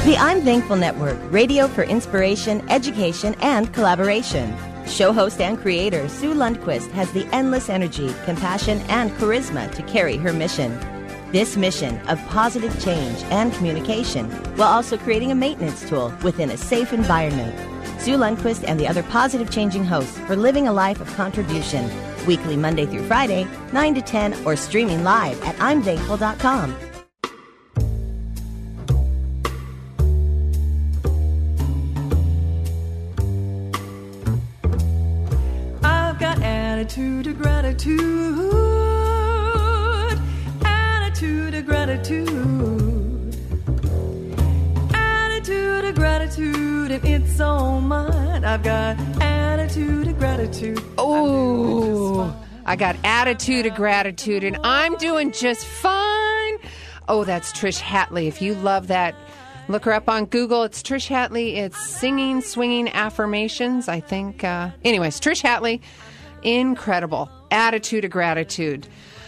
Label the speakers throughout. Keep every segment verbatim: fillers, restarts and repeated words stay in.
Speaker 1: The I'm Thankful Network, radio for inspiration, education, and collaboration. Show host and creator Sue Lundquist has the endless energy, compassion, and charisma to carry her mission. This mission of positive change and communication, while also creating a maintenance tool within a safe environment. Sue Lundquist and the other positive changing hosts for Living a Life of Contribution. Weekly Monday through Friday, nine to ten, or streaming live at I'm Thankful dot com.
Speaker 2: Attitude of gratitude, attitude of gratitude, attitude of gratitude, and it's all mine. I've got attitude of gratitude.
Speaker 3: Oh, I got attitude of gratitude, and I'm doing just fine. Oh, that's Trish Hatley. If you love that, look her up on Google. It's Trish Hatley. It's Singing, Swinging Affirmations, I think. Uh, anyways, Trish Hatley. Incredible. Attitude of gratitude.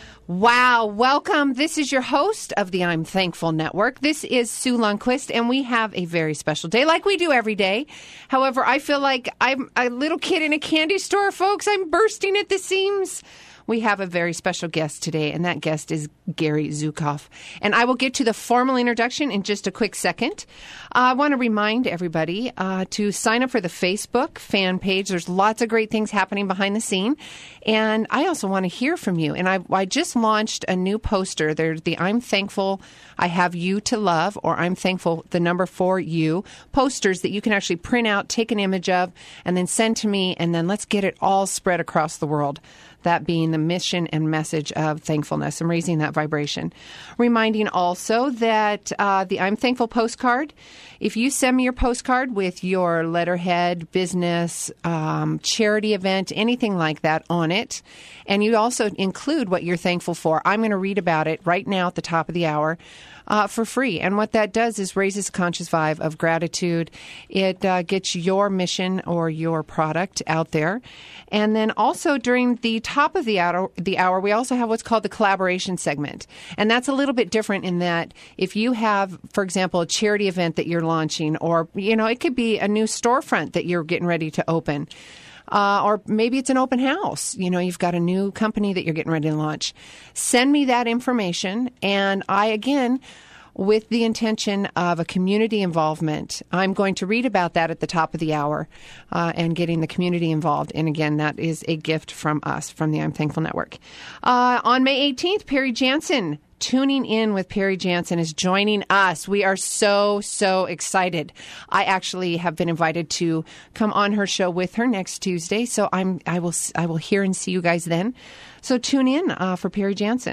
Speaker 3: Wow. Welcome. This is your host of the I'm Thankful Network. This is Sue Lundquist, and we have a very special day like we do every day. However, I feel like I'm a little kid in a candy store, folks. I'm bursting at the seams. We have a very special guest today, and that guest is Gary Zukav. And I will get to the formal introduction in just a quick second. Uh, I want to remind everybody uh, to sign up for the Facebook fan page. There's lots of great things happening behind the scene. And I also want to hear from you. And I, I just launched a new poster. There's the I'm Thankful I Have You to Love, or I'm Thankful, the number for you, posters that you can actually print out, take an image of, and then send to me. And then let's get it all spread across the world. That being the mission and message of thankfulness and raising that vibration. Reminding also that uh, the I'm Thankful postcard, if you send me your postcard with your letterhead, business, um, charity event, anything like that on it, and you also include what you're thankful for, I'm going to read about it right now at the top of the hour. Uh, for free. And what that does is raises a conscious vibe of gratitude. It uh, gets your mission or your product out there. And then also during the top of the hour, the hour, we also have what's called the collaboration segment. And that's a little bit different in that if you have, for example, a charity event that you're launching, or, you know, it could be a new storefront that you're getting ready to open. Uh, or maybe it's an open house. You know, you've got a new company that you're getting ready to launch. Send me that information. And I, again, with the intention of a community involvement, I'm going to read about that at the top of the hour uh, and getting the community involved. And again, that is a gift from us, from the I'm Thankful Network. Uh, on May eighteenth, Perry Jansen. Tuning in with Perry Jansen is joining us. We are so, so excited. I actually have been invited to come on her show with her next Tuesday. So I'm, I will, I will hear and see you guys then. So tune in uh, for Perry Jansen.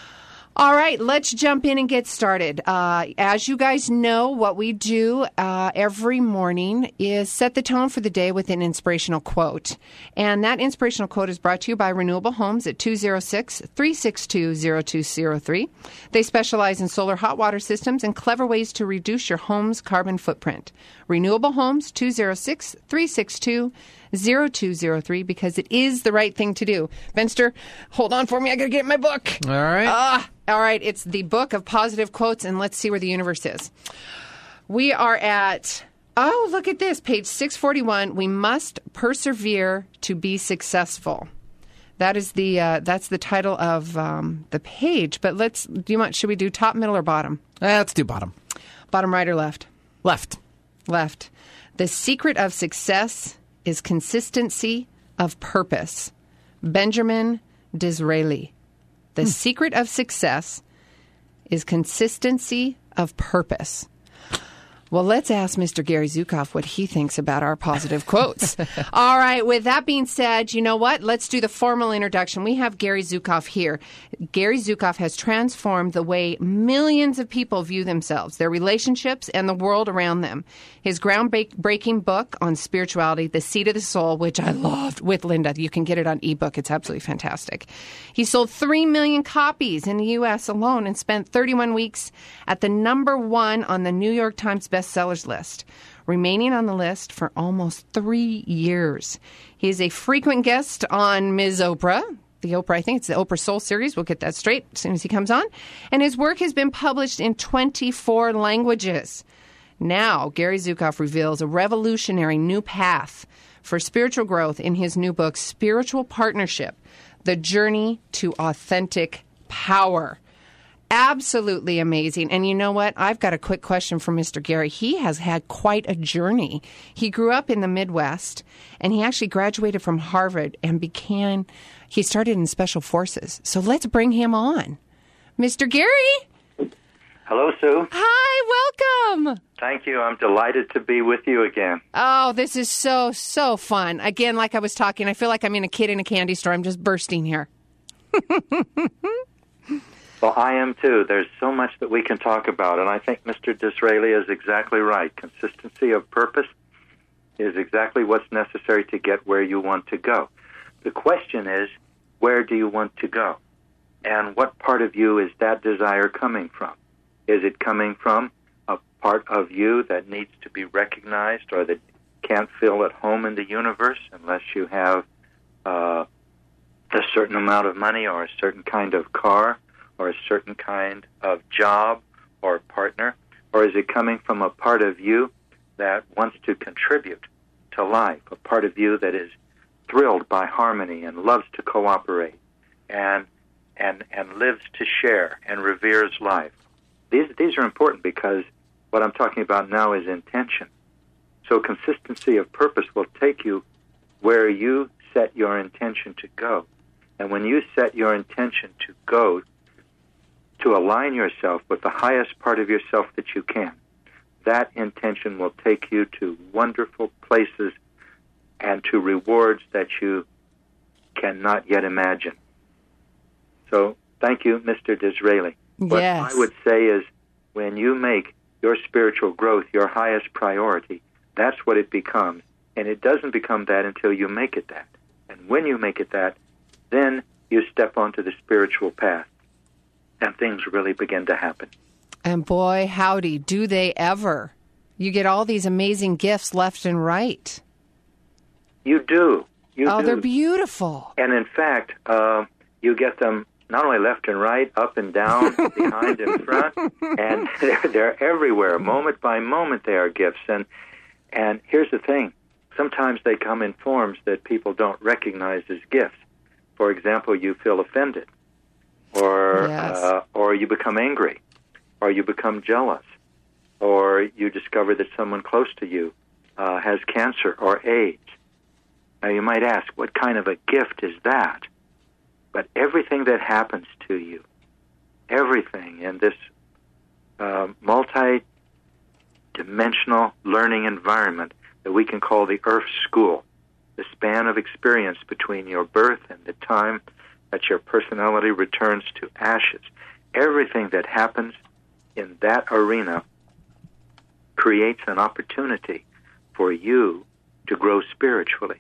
Speaker 3: All right, let's jump in and get started. Uh, as you guys know, what we do uh, every morning is set the tone for the day with an inspirational quote. And that inspirational quote is brought to you by Renewable Homes at two oh six, three six two, oh two oh three. They specialize in solar hot water systems and clever ways to reduce your home's carbon footprint. Renewable Homes, two oh six, three six two, oh two oh three, because it is the right thing to do. Benster, hold on for me. I got to get my book.
Speaker 4: All right.
Speaker 3: Ah. All right, it's the book of positive quotes, and let's see where the universe is. We are at, oh, look at this, page six forty-one. We must persevere to be successful. That is the uh, that's the title of um, the page. But let's do you want? Should we do top, middle, or bottom?
Speaker 4: Uh, let's do bottom.
Speaker 3: Bottom right or left?
Speaker 4: Left.
Speaker 3: Left. The secret of success is consistency of purpose. Benjamin Disraeli. The hmm. secret of success is consistency of purpose. Well, let's ask Mister Gary Zukav what he thinks about our positive quotes. All right. With that being said, you know what? Let's do the formal introduction. We have Gary Zukav here. Gary Zukav has transformed the way millions of people view themselves, their relationships, and the world around them. His groundbreaking book on spirituality, The Seat of the Soul, which I loved with Linda. You can get it on ebook. It's absolutely fantastic. He sold three million copies in the U S alone and spent thirty-one weeks at the number one on the New York Times bestsellers list, remaining on the list for almost three years. He is a frequent guest on Miz Oprah, the Oprah, I think it's the Oprah Soul series. We'll get that straight as soon as he comes on. And his work has been published in twenty-four languages. Now, Gary Zukav reveals a revolutionary new path for spiritual growth in his new book, Spiritual Partnership, The Journey to Authentic Power. Absolutely amazing. And you know what? I've got a quick question for Mister Gary. He has had quite a journey. He grew up in the Midwest, and he actually graduated from Harvard and began, he started in Special Forces. So let's bring him on. Mister Gary?
Speaker 4: Hello, Sue.
Speaker 3: Hi, welcome.
Speaker 4: Thank you. I'm delighted to be with you again.
Speaker 3: Oh, this is so, so fun. Again, like I was talking, I feel like I'm in a kid in a candy store. I'm just bursting here.
Speaker 4: Well, I am too. There's so much that we can talk about, and I think Mister Disraeli is exactly right. Consistency of purpose is exactly what's necessary to get where you want to go. The question is, where do you want to go? And what part of you is that desire coming from? Is it coming from a part of you that needs to be recognized or that can't feel at home in the universe unless you have uh, a certain amount of money or a certain kind of car or a certain kind of job or partner? Or is it coming from a part of you that wants to contribute to life, a part of you that is thrilled by harmony and loves to cooperate and and and lives to share and reveres life? These these are important because what I'm talking about now is intention. So consistency of purpose will take you where you set your intention to go. And when you set your intention to go, to align yourself with the highest part of yourself that you can, that intention will take you to wonderful places and to rewards that you cannot yet imagine. So thank you, Mister Disraeli. What
Speaker 3: Yes.
Speaker 4: I would say is when you make your spiritual growth your highest priority, that's what it becomes. And it doesn't become that until you make it that. And when you make it that, then you step onto the spiritual path, and things really begin to happen.
Speaker 3: And boy, howdy, do they ever. You get all these amazing gifts left and right.
Speaker 4: You do. You
Speaker 3: oh,
Speaker 4: do.
Speaker 3: they're beautiful.
Speaker 4: And in fact, uh, you get them not only left and right, up and down, behind and front, and they're, they're everywhere. Moment by moment, they are gifts. And and here's the thing. Sometimes they come in forms that people don't recognize as gifts. For example, you feel offended, or
Speaker 3: Yes.
Speaker 4: uh, or you become angry, or you become jealous, or you discover that someone close to you uh, has cancer or AIDS. Now, you might ask, what kind of a gift is that? But everything that happens to you, everything in this uh, multi-dimensional learning environment that we can call the Earth School, the span of experience between your birth and the time that your personality returns to ashes, everything that happens in that arena creates an opportunity for you to grow spiritually.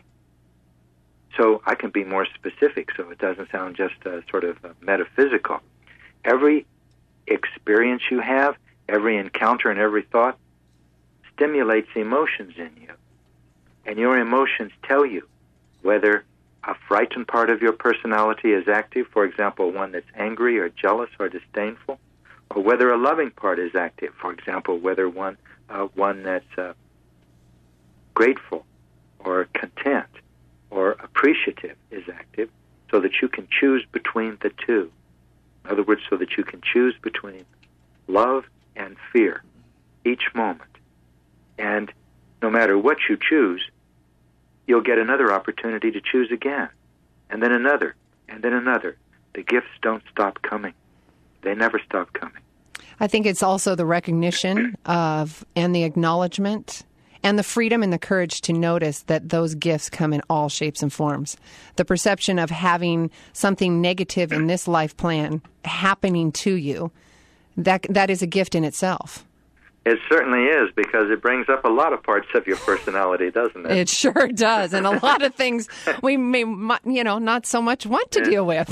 Speaker 4: So I can be more specific so it doesn't sound just uh, sort of uh, metaphysical. Every experience you have, every encounter and every thought stimulates emotions in you. And your emotions tell you whether a frightened part of your personality is active, for example, one that's angry or jealous or disdainful, or whether a loving part is active, for example, whether one uh, one that's uh, grateful or content or appreciative is active, so that you can choose between the two. In other words, so that you can choose between love and fear each moment. And no matter what you choose, you'll get another opportunity to choose again, and then another, and then another. The gifts don't stop coming. They never stop coming.
Speaker 3: I think it's also the recognition of and the acknowledgement and the freedom and the courage to notice that those gifts come in all shapes and forms. The perception of having something negative in this life plan happening to you, that that is a gift in itself.
Speaker 4: It certainly is, because it brings up a lot of parts of your personality, doesn't it?
Speaker 3: It sure does, and a lot of things we may, you know, not so much want to deal with.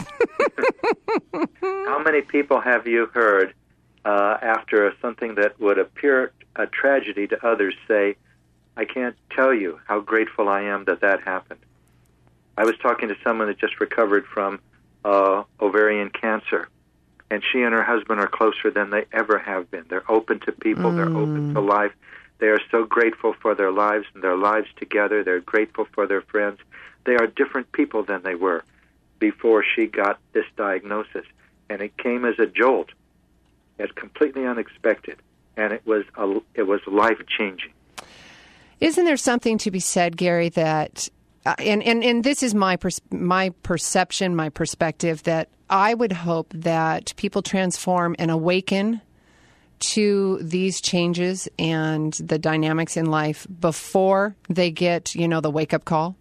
Speaker 4: How many people have you heard uh, after something that would appear a tragedy to others say, I can't tell you how grateful I am that that happened. I was talking to someone that just recovered from uh, ovarian cancer, and she and her husband are closer than they ever have been. They're open to people. Mm. They're open to life. They are so grateful for their lives and their lives together. They're grateful for their friends. They are different people than they were before she got this diagnosis. And it came as a jolt. It's completely unexpected, and it was a, it was life-changing.
Speaker 3: Isn't there something to be said, Gary, that, uh, and, and, and this is my pers- my perception, my perspective, that I would hope that people transform and awaken to these changes and the dynamics in life before they get, you know, the wake-up call?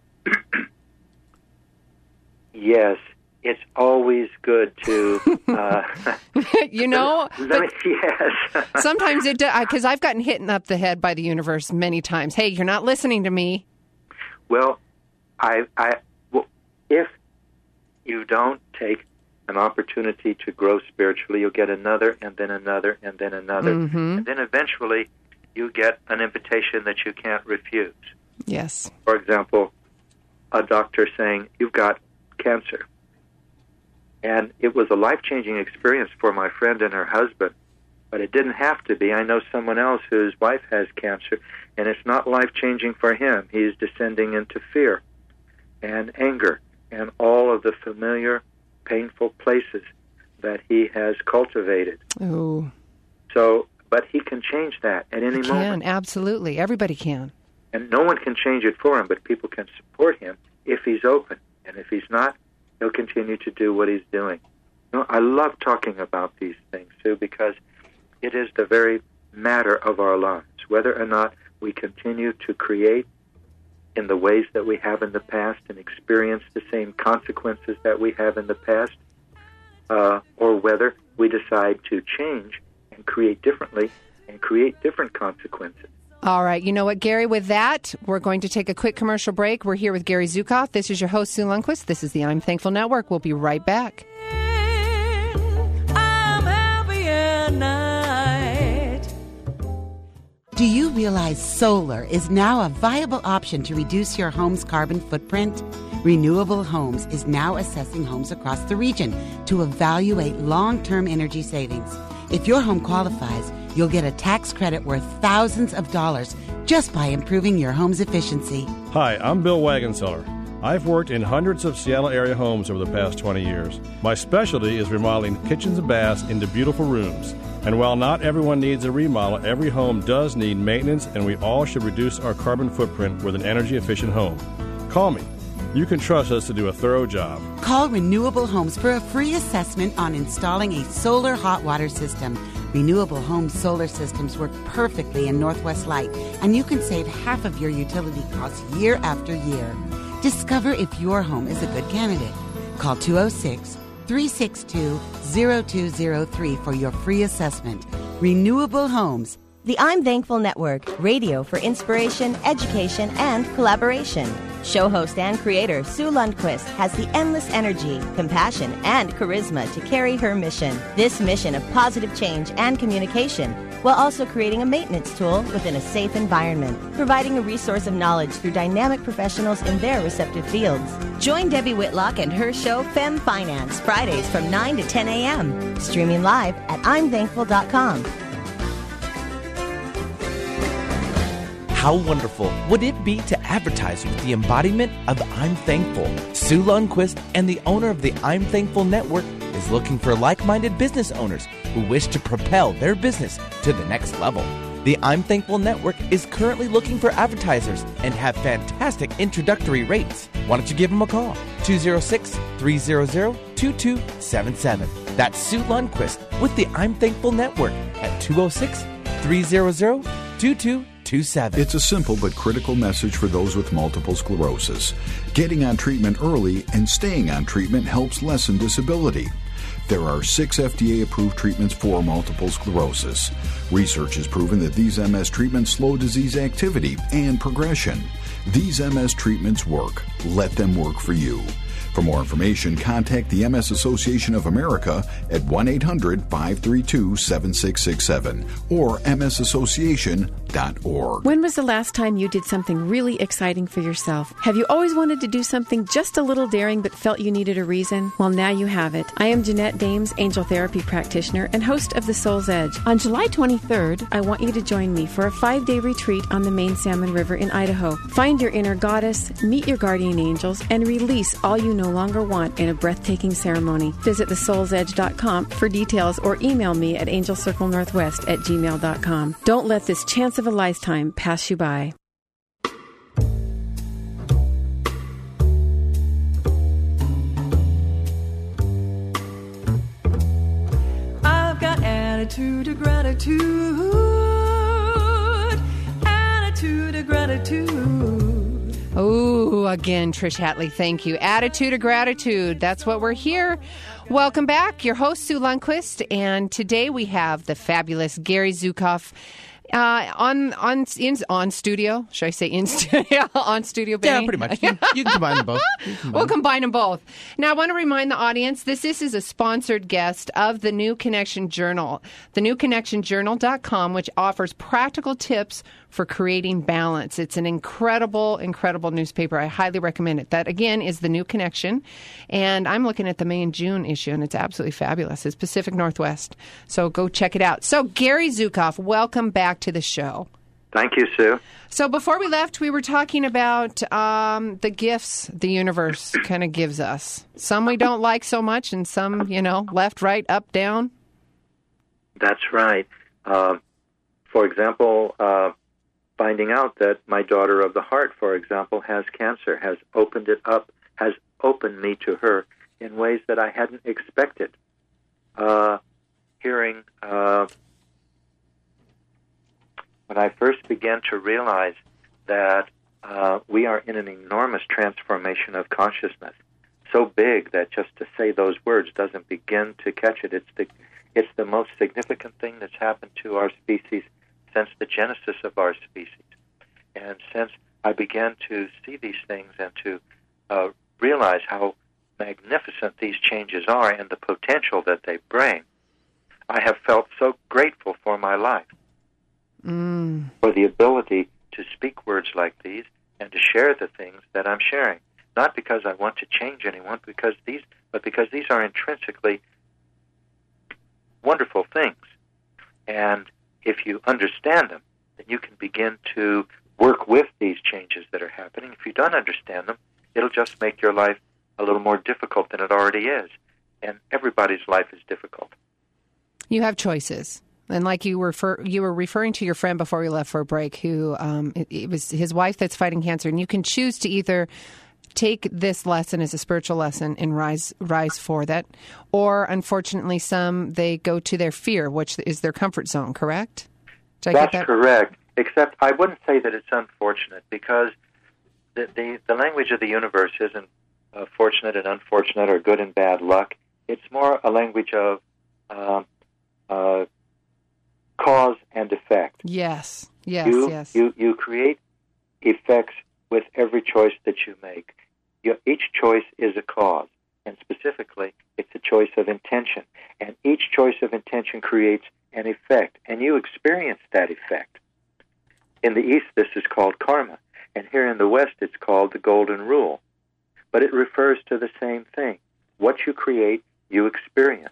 Speaker 4: Yes. It's always good to, uh,
Speaker 3: you know,
Speaker 4: but yes.
Speaker 3: Sometimes it does, because I've gotten hit up the head by the universe many times. Hey, you're not listening to me.
Speaker 4: Well, I, I, well, if you don't take an opportunity to grow spiritually, you'll get another, and then another, and then another, mm-hmm. and then eventually you get an invitation that you can't refuse.
Speaker 3: Yes.
Speaker 4: For example, a doctor saying, "You've got cancer." And it was a life-changing experience for my friend and her husband, but it didn't have to be. I know someone else whose wife has cancer, and it's not life-changing for him. He's descending into fear and anger and all of the familiar, painful places that he has cultivated.
Speaker 3: Ooh.
Speaker 4: So, but he can change that at any
Speaker 3: he
Speaker 4: moment.
Speaker 3: Can, absolutely. Everybody can.
Speaker 4: And no one can change it for him, but people can support him if he's open. And if he's not, he'll continue to do what he's doing. You know, I love talking about these things, Sue, because it is the very matter of our lives, whether or not we continue to create in the ways that we have in the past and experience the same consequences that we have in the past, uh, or whether we decide to change and create differently and create different consequences.
Speaker 3: All right. You know what, Gary? With that, we're going to take a quick commercial break. We're here with Gary Zukav. This is your host, Sue Lundquist. This is the I'm Thankful Network. We'll be right back.
Speaker 2: I'm happy at night.
Speaker 5: Do you realize solar is now a viable option to reduce your home's carbon footprint? Renewable Homes is now assessing homes across the region to evaluate long-term energy savings. If your home qualifies, you'll get a tax credit worth thousands of dollars just by improving your home's efficiency.
Speaker 6: Hi, I'm Bill Wagonseller. I've worked in hundreds of Seattle area homes over the past twenty years. My specialty is remodeling kitchens and baths into beautiful rooms. And while not everyone needs a remodel, every home does need maintenance, and we all should reduce our carbon footprint with an energy-efficient home. Call me. You can trust us to do a thorough job.
Speaker 5: Call Renewable Homes for a free assessment on installing a solar hot water system. Renewable Homes solar systems work perfectly in Northwest Light, and you can save half of your utility costs year after year. Discover if your home is a good candidate. Call two oh six, three six two, oh two oh three for your free assessment. Renewable Homes.
Speaker 1: The I'm Thankful Network, radio for inspiration, education, and collaboration. Show host and creator Sue Lundquist has the endless energy, compassion, and charisma to carry her mission. This mission of positive change and communication, while also creating a maintenance tool within a safe environment, providing a resource of knowledge through dynamic professionals in their receptive fields. Join Debbie Whitlock and her show Femme Finance, Fridays from nine to ten a.m., streaming live at I'm Thankful dot com.
Speaker 7: How wonderful would it be to advertise with the embodiment of I'm Thankful? Sue Lundquist and the owner of the I'm Thankful Network is looking for like-minded business owners who wish to propel their business to the next level. The I'm Thankful Network is currently looking for advertisers and have fantastic introductory rates. Why don't you give them a call? two oh six, three hundred, two two seven seven. That's Sue Lundquist with the I'm Thankful Network at two oh six, three hundred, two two seven seven.
Speaker 8: It's a simple but critical message for those with multiple sclerosis. Getting on treatment early and staying on treatment helps lessen disability. There are six F D A-approved treatments for multiple sclerosis. Research has proven that these M S treatments slow disease activity and progression. These M S treatments work. Let them work for you. For more information, contact the M S Association of America at one eight hundred five three two seven six six seven or m s association dot org.
Speaker 9: When was the last time you did something really exciting for yourself? Have you always wanted to do something just a little daring but felt you needed a reason? Well, now you have it. I am Jeanette Dames, angel therapy practitioner and host of The Soul's Edge. On July twenty-third, I want you to join me for a five-day retreat on the main Salmon River in Idaho. Find your inner goddess, meet your guardian angels, and release all you no longer want in a breathtaking ceremony. Visit the souls edge dot com for details or email me at angel circle northwest at gmail dot com. Don't let this chance of a lifetime pass you by.
Speaker 2: I've got attitude of gratitude, attitude of gratitude.
Speaker 3: Oh, again, Trish Hatley, thank you. Attitude of gratitude. That's what we're here. Welcome back. Your host, Sue Lundquist, and today we have the fabulous Gary Zukav uh, on on in, on studio. Should I say in studio? on studio, Benny?
Speaker 7: Yeah, pretty much. You, you can combine them both. Combine
Speaker 3: We'll
Speaker 7: them.
Speaker 3: combine them both. Now, I want to remind the audience, this, this is a sponsored guest of the New Connection Journal, the new connection journal dot com, which offers practical tips for creating balance. It's an incredible, incredible newspaper. I highly recommend it. That, again, is The New Connection. And I'm looking at the May and June issue, and it's absolutely fabulous. It's Pacific Northwest. So go check it out. So, Gary Zukav, welcome back to the show.
Speaker 4: Thank you, Sue.
Speaker 3: So before we left, we were talking about um, the gifts the universe kind of gives us. Some we don't like so much, and some, you know, left, right, up, down.
Speaker 4: That's right. Uh, for example, uh, finding out that my daughter of the heart, for example, has cancer, has opened it up, has opened me to her in ways that I hadn't expected. Uh, hearing, uh, when I first began to realize that uh, we are in an enormous transformation of consciousness, so big that just to say those words doesn't begin to catch it. It's the, it's the most significant thing that's happened to our species since the genesis of our species. And since I began to see these things and to uh, realize how magnificent these changes are and the potential that they bring, I have felt so grateful for my life,
Speaker 3: Mm.
Speaker 4: for the ability to speak words like these and to share the things that I'm sharing. Not because I want to change anyone, because these, but because these are intrinsically wonderful things. And if you understand them, then you can begin to work with these changes that are happening. If you don't understand them, it'll just make your life a little more difficult than it already is. And everybody's life is difficult.
Speaker 3: You have choices. And like you were, refer- you were referring to your friend before we left for a break, who um, it, it was his wife that's fighting cancer, and you can choose to either take this lesson as a spiritual lesson and rise rise for that, or unfortunately, some they go to their fear, which is their comfort zone. Correct? Did I
Speaker 4: That's
Speaker 3: get that?
Speaker 4: correct. Except I wouldn't say that it's unfortunate, because the the, the language of the universe isn't uh, fortunate and unfortunate or good and bad luck. It's more a language of uh, uh, cause and effect.
Speaker 3: Yes, yes,
Speaker 4: you,
Speaker 3: yes.
Speaker 4: You, you create effects with every choice that you make. You, each choice is a cause, and specifically, it's a choice of intention. And each choice of intention creates an effect, and you experience that effect. In the East, this is called karma, and here in the West, it's called the Golden Rule. But it refers to the same thing. What you create, you experience.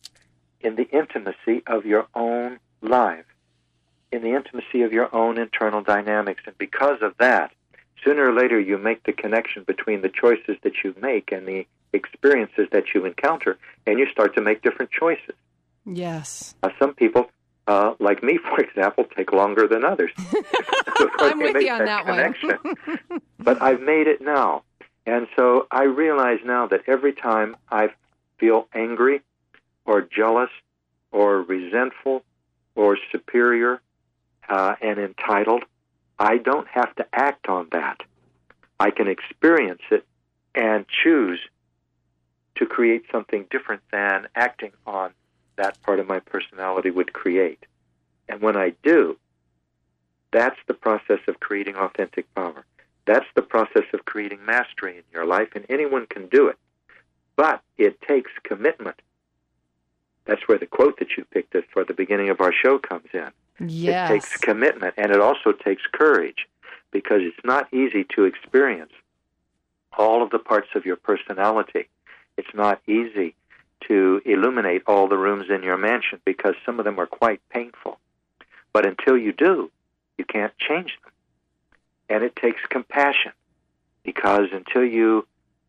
Speaker 4: In the intimacy of your own life, in the intimacy of your own internal dynamics. And because of that, sooner or later you make the connection between the choices that you make and the experiences that you encounter, and you start to make different choices.
Speaker 3: Yes.
Speaker 4: Uh, some people, uh, like me, for example, take longer than others.
Speaker 3: I'm with you on that
Speaker 4: connection.
Speaker 3: one.
Speaker 4: But I've made it now. And so I realize now that every time I feel angry or jealous or resentful or superior uh, and entitled, I don't have to act on that. I can experience it and choose to create something different than acting on that part of my personality would create. And when I do, that's the process of creating authentic power. That's the process of creating mastery in your life, and anyone can do it. But it takes commitment. That's where the quote that you picked us for the beginning of our show comes in.
Speaker 3: Yes.
Speaker 4: It takes commitment, and it also takes courage, because it's not easy to experience all of the parts of your personality. It's not easy to illuminate all the rooms in your mansion, because some of them are quite painful. But until you do, you can't change them. And it takes compassion, because until you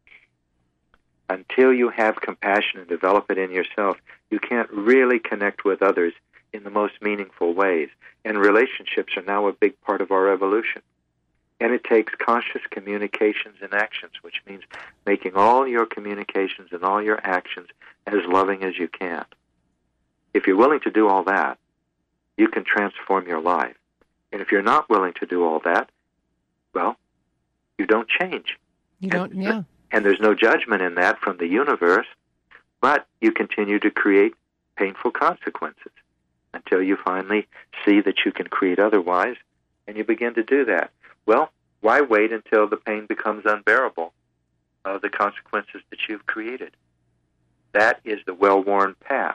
Speaker 4: until you have compassion and develop it in yourself, you can't really connect with others in the most meaningful ways. And relationships are now a big part of our evolution. And it takes conscious communications and actions, which means making all your communications and all your actions as loving as you can. If you're willing to do all that, you can transform your life. And if you're not willing to do all that, well, you don't change.
Speaker 3: You don't,
Speaker 4: and,
Speaker 3: yeah.
Speaker 4: And there's no judgment in that from the universe, but you continue to create painful consequences until you finally see that you can create otherwise, and you begin to do that. Well, why wait until the pain becomes unbearable of the consequences that you've created? That is the well-worn path.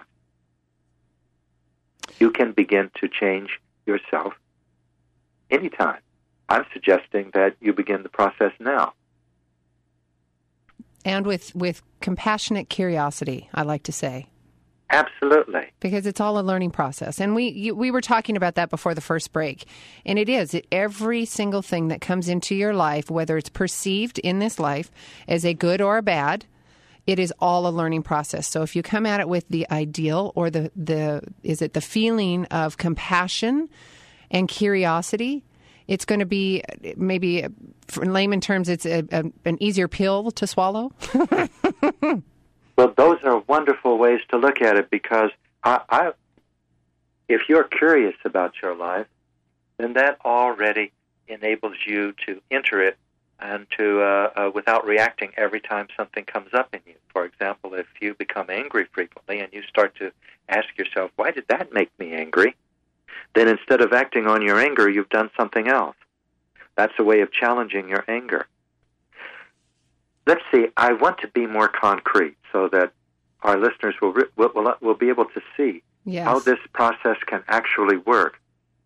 Speaker 4: You can begin to change yourself anytime. I'm suggesting that you begin the process now.
Speaker 3: And with, with compassionate curiosity, I like to say.
Speaker 4: Absolutely.
Speaker 3: Because it's all a learning process. And we you, we were talking about that before the first break. And it is. It, every single thing that comes into your life, whether it's perceived in this life as a good or a bad, it is all a learning process. So if you come at it with the ideal or the, the is it the feeling of compassion and curiosity, it's going to be maybe, in layman terms, it's a, a, an easier pill to swallow.
Speaker 4: Well, those are wonderful ways to look at it, because I, I, if you're curious about your life, then that already enables you to enter it and to uh, uh, without reacting every time something comes up in you. For example, if you become angry frequently and you start to ask yourself, why did that make me angry? Then instead of acting on your anger, you've done something else. That's a way of challenging your anger. Let's see, I want to be more concrete so that our listeners will will, will, will be able to see
Speaker 3: yes.
Speaker 4: how this process can actually work.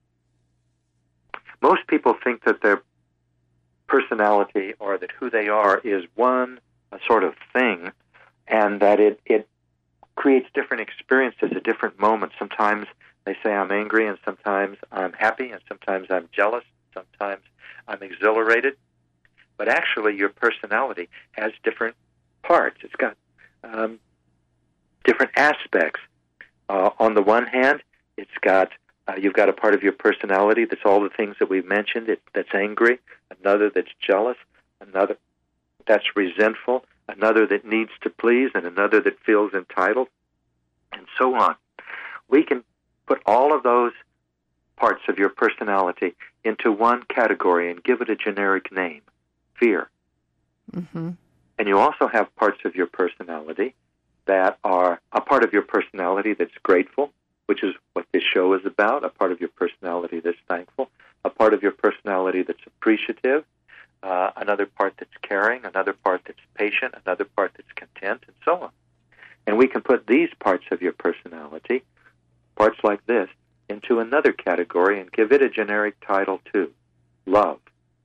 Speaker 4: Most people think that their personality or that who they are is one a sort of thing, and that it, it creates different experiences at different moments. Sometimes they say I'm angry, and sometimes I'm happy, and sometimes I'm jealous, sometimes I'm exhilarated. But actually, your personality has different parts. It's got um, different aspects. Uh, on the one hand, it's got uh, you've got a part of your personality that's all the things that we've mentioned. It, that's angry, another that's jealous, another that's resentful, another that needs to please, and another that feels entitled, and so on. We can put all of those parts of your personality into one category and give it a generic name. Fear.
Speaker 3: Mm-hmm.
Speaker 4: And you also have parts of your personality that are a part of your personality that's grateful, which is what this show is about, a part of your personality that's thankful, a part of your personality that's appreciative, uh, another part that's caring, another part that's patient, another part that's content, and so on. And we can put these parts of your personality, parts like this, into another category and give it a generic title too, love.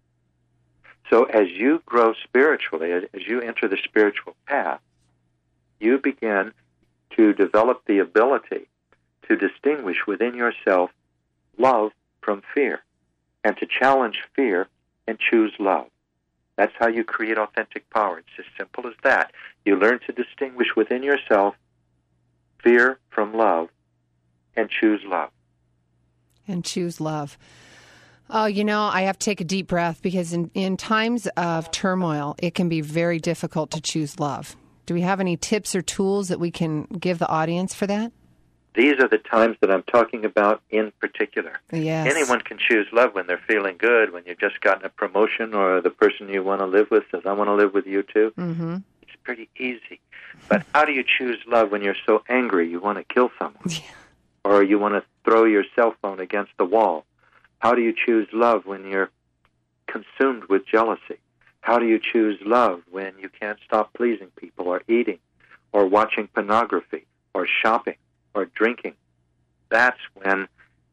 Speaker 4: So as you grow spiritually, as you enter the spiritual path, you begin to develop the ability to distinguish within yourself love from fear, and to challenge fear and choose love. That's how you create authentic power. It's as simple as that. You learn to distinguish within yourself fear from love and choose love.
Speaker 3: And choose love. Oh, you know, I have to take a deep breath, because in, in times of turmoil, it can be very difficult to choose love. Do we have any tips or tools that we can give the audience for that?
Speaker 4: These are the times that I'm talking about in particular.
Speaker 3: Yes.
Speaker 4: Anyone can choose love when they're feeling good, when you've just gotten a promotion, or the person you want to live with says, I want to live with you too.
Speaker 3: Mm-hmm.
Speaker 4: It's pretty easy. But how do you choose love when you're so angry you want to kill someone?
Speaker 3: Yeah.
Speaker 4: Or you want to throw your cell phone against the wall? How do you choose love when you're consumed with jealousy? How do you choose love when you can't stop pleasing people or eating or watching pornography or shopping or drinking? That's when,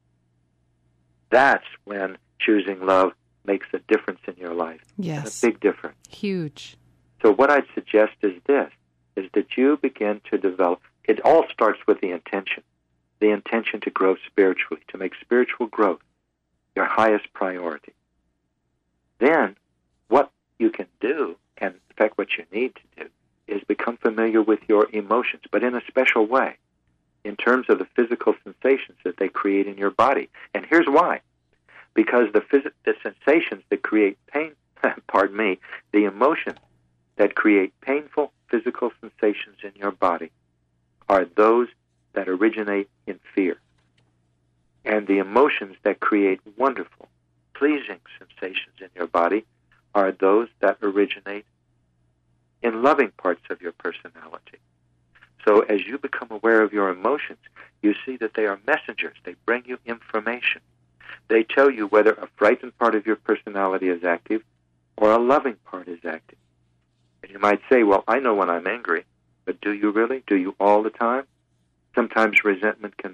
Speaker 4: that's when choosing love makes a difference in your life.
Speaker 3: Yes.
Speaker 4: A big difference.
Speaker 3: Huge.
Speaker 4: So what I'd suggest is this, is that you begin to develop, it all starts with the intention, the intention to grow spiritually, to make spiritual growth your highest priority. Then what you can do, and in fact what you need to do, is become familiar with your emotions, but in a special way, in terms of the physical sensations that they create in your body. And here's why. Because the phys- the sensations that create pain, pardon me, the emotions that create painful physical sensations in your body are those that originate in fear. And the emotions that create wonderful, pleasing sensations in your body are those that originate in loving parts of your personality. So as you become aware of your emotions, you see that they are messengers. They bring you information. They tell you whether a frightened part of your personality is active or a loving part is active. And you might say, well, I know when I'm angry, but do you really? Do you all the time? Sometimes resentment can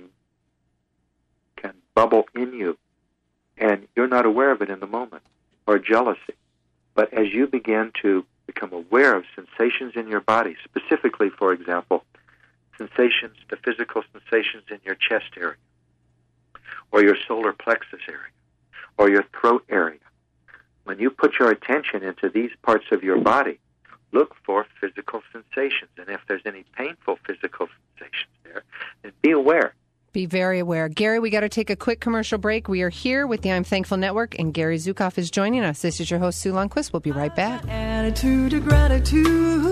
Speaker 4: can bubble in you, and you're not aware of it in the moment, or jealousy. But as you begin to become aware of sensations in your body, specifically, for example, sensations, the physical sensations in your chest area, or your solar plexus area, or your throat area, when you put your attention into these parts of your body, look for physical sensations. And if there's any painful physical sensations there, then be aware.
Speaker 3: Be very aware. Gary, we got to take a quick commercial break. We are here with the I'm Thankful Network, and Gary Zukav is joining us. This is your host, Sue Lundquist. We'll be right back.
Speaker 2: Attitude of gratitude.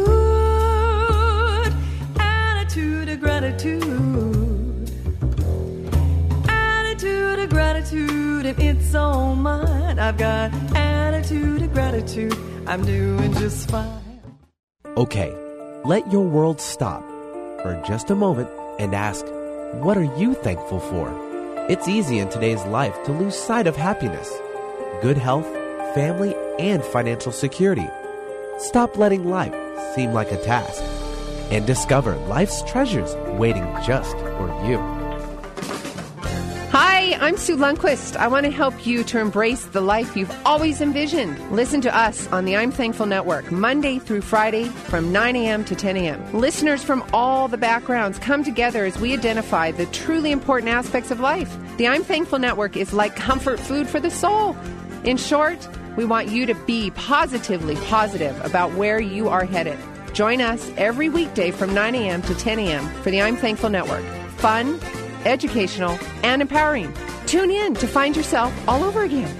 Speaker 2: Attitude of gratitude. Attitude of gratitude, and it's all mine. I've got attitude of gratitude. I'm doing just fine.
Speaker 7: Okay, let your world stop for just a moment and ask, what are you thankful for? It's easy in today's life to lose sight of happiness, good health, family, and financial security. Stop letting life seem like a task and discover life's treasures waiting just for you.
Speaker 3: Hi, I'm Sue Lundquist. I want to help you to embrace the life you've always envisioned. Listen to us on the I'm Thankful Network, Monday through Friday from nine a.m. to ten a.m. Listeners from all the backgrounds come together as we identify the truly important aspects of life. The I'm Thankful Network is like comfort food for the soul. In short, we want you to be positively positive about where you are headed. Join us every weekday from nine a.m. to ten a.m. for the I'm Thankful Network. Fun, educational, and empowering. Tune in to find yourself all over again.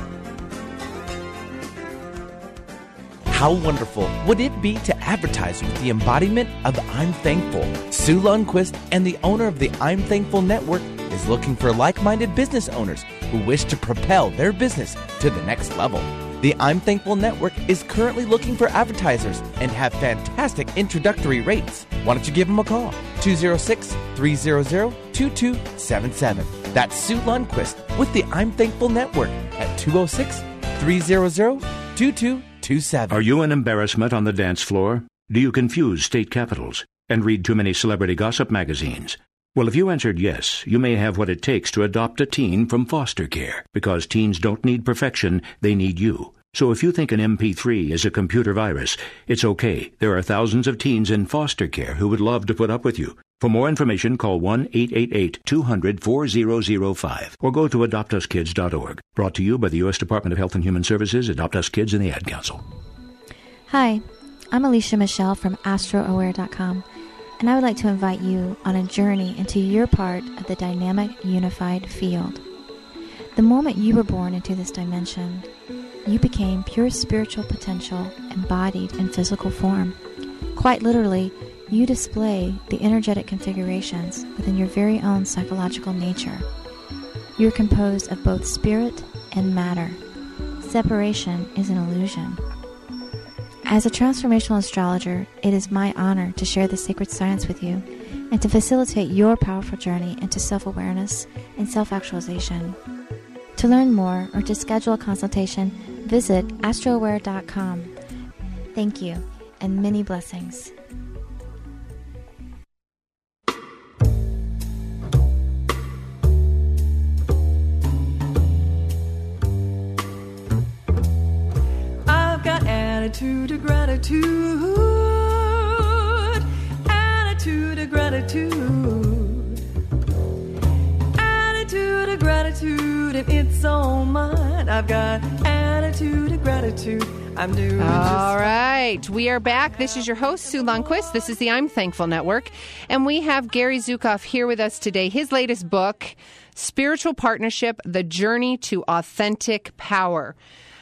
Speaker 7: How wonderful would it be to advertise with the embodiment of I'm Thankful? Sue Lundquist and the owner of the I'm Thankful Network is looking for like-minded business owners who wish to propel their business to the next level. The I'm Thankful Network is currently looking for advertisers and have fantastic introductory rates. Why don't you give them a call? two oh six, three hundred, two two seven seven. That's Sue Lundquist with the I'm Thankful Network at two oh six, three hundred, two two two seven.
Speaker 10: Are you an embarrassment on the dance floor? Do you confuse state capitals and read too many celebrity gossip magazines? Well, if you answered yes, you may have what it takes to adopt a teen from foster care, because teens don't need perfection, they need you. So if you think an M P three is a computer virus, it's okay. There are thousands of teens in foster care who would love to put up with you. For more information, call one eight eight eight, two hundred, four thousand five or go to adopt us kids dot org. Brought to you by the U S Department of Health and Human Services, Adopt Us Kids, and the Ad Council.
Speaker 11: Hi, I'm Alicia Michelle from astro aware dot com, and I would like to invite you on a journey into your part of the dynamic unified field. The moment you were born into this dimension, you became pure spiritual potential embodied in physical form. Quite literally, you display the energetic configurations within your very own psychological nature. You're composed of both spirit and matter. Separation is an illusion. As a transformational astrologer, it is my honor to share the sacred science with you and to facilitate your powerful journey into self-awareness and self-actualization. To learn more or to schedule a consultation, visit astro aware dot com. Thank you, and many blessings.
Speaker 2: I've got attitude of gratitude, attitude of gratitude, attitude of gratitude, and it's all mine. I've got attitude of gratitude. I'm doing
Speaker 3: All
Speaker 2: just
Speaker 3: right. We are back. This is your host, Sue Lundquist. This is the I'm Thankful Network. And we have Gary Zukav here with us today. His latest book, Spiritual Partnership, The Journey to Authentic Power.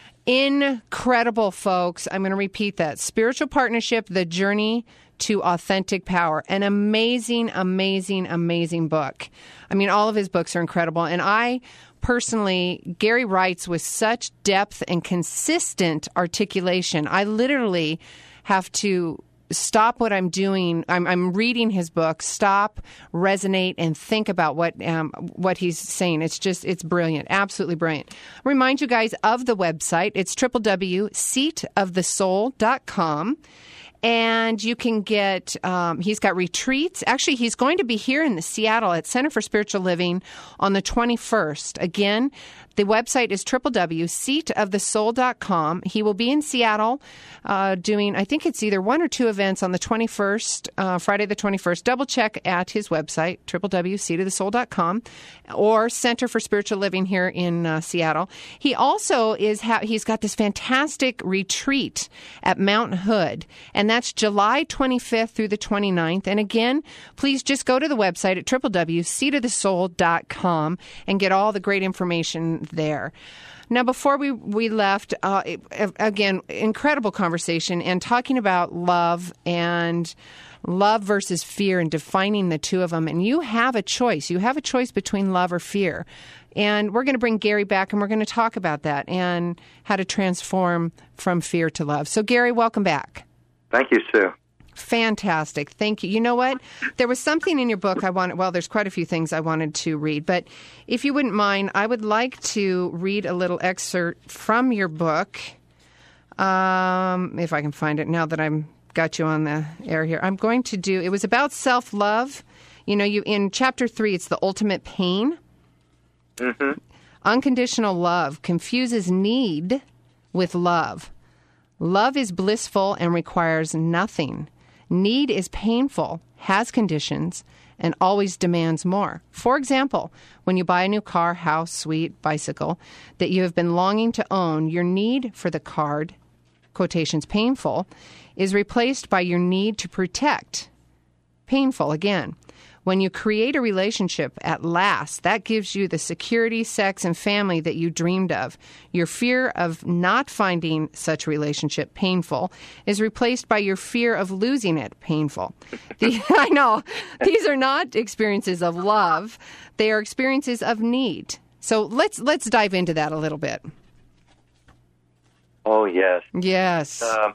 Speaker 3: Incredible, folks. I'm going to repeat that. Spiritual Partnership, The Journey to Authentic Power. An amazing, amazing, amazing book. I mean, all of his books are incredible. And I personally, Gary writes with such depth and consistent articulation. I literally have to stop what I'm doing. I'm, I'm reading his book, stop, resonate, and think about what um, what he's saying. It's just, it's brilliant. Absolutely brilliant. Remind you guys of the website. It's w w w dot seat of the soul dot com. And you can get, um, he's got retreats. Actually, he's going to be here in the Seattle at Center for Spiritual Living on the twenty-first. Again, the website is w w w dot seat of the soul dot com. He will be in Seattle uh, doing, I think it's either one or two events on the twenty-first, uh, Friday the twenty-first. Double check at his website, w w w dot seat of the soul dot com, or Center for Spiritual Living here in uh, Seattle. He also is, ha- he's got this fantastic retreat at Mount Hood, and that's July twenty-fifth through the twenty-ninth. And again, please just go to the website at w w w dot seat of the soul dot com and get all the great information there. Now, before we, we left, uh, again, incredible conversation and talking about love and love versus fear and defining the two of them. And you have a choice. You have a choice between love or fear. And we're going to bring Gary back and we're going to talk about that and how to transform from fear to love. So, Gary, welcome back.
Speaker 4: Thank you, Sue.
Speaker 3: Fantastic. Thank you. You know what? There was something in your book I wanted, well, there's quite a few things I wanted to read, but if you wouldn't mind, I would like to read a little excerpt from your book, um, if I can find it now that I'm got you on the air here. I'm going to do, it was about self-love. You know, you in chapter three, it's the ultimate pain.
Speaker 4: Mm-hmm.
Speaker 3: Unconditional love confuses need with love. Love is blissful and requires nothing. Need is painful, has conditions, and always demands more. For example, when you buy a new car, house, suite, bicycle that you have been longing to own, your need for the card, quotations painful, is replaced by your need to protect, painful again. When you create a relationship at last, that gives you the security, sex, and family that you dreamed of. Your fear of not finding such a relationship, painful, is replaced by your fear of losing it, painful. The, I know. These are not experiences of love. They are experiences of need. So let's let's dive into that a little bit.
Speaker 4: Oh, yes.
Speaker 3: Yes.
Speaker 4: Um,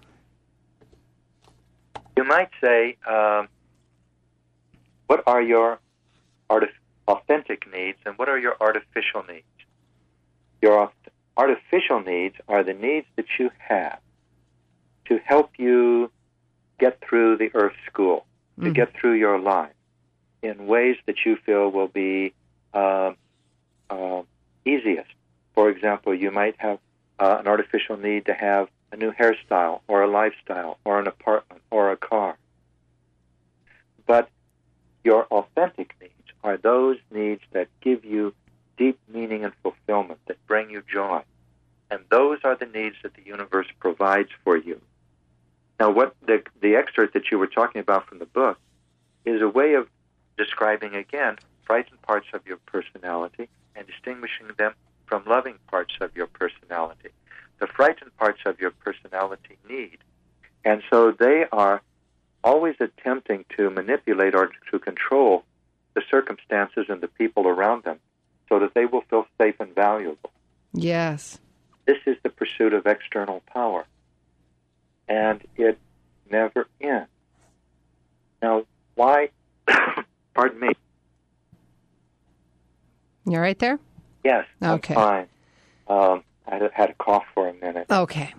Speaker 4: you might say... Um, What are your artif- authentic needs and what are your artificial needs? Your artificial needs are the needs that you have to help you get through the earth school, to mm-hmm. get through your life in ways that you feel will be uh, uh, easiest. For example, you might have uh, an artificial need to have a new hairstyle or a lifestyle or an apartment or a car. But your authentic needs are those needs that give you deep meaning and fulfillment, that bring you joy. And those are the needs that the universe provides for you. Now, what the, the excerpt that you were talking about from the book is a way of describing, again, frightened parts of your personality and distinguishing them from loving parts of your personality. The frightened parts of your personality need. And so they are always attempting to manipulate or to control the circumstances and the people around them so that they will feel safe and valuable.
Speaker 3: Yes.
Speaker 4: This is the pursuit of external power, and it never ends. Now, why, pardon me.
Speaker 3: You all right there?
Speaker 4: Yes,
Speaker 3: okay.
Speaker 4: I'm fine. Um, I had a cough for a minute.
Speaker 3: Okay.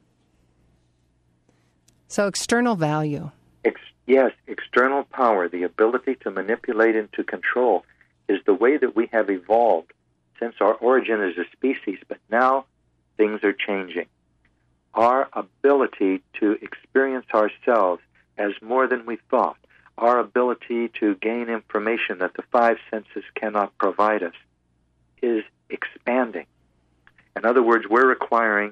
Speaker 3: So external value.
Speaker 4: Ex- yes, external power, the ability to manipulate and to control, is the way that we have evolved since our origin as a species, but now things are changing. Our ability to experience ourselves as more than we thought, our ability to gain information that the five senses cannot provide us, is expanding. In other words, we're requiring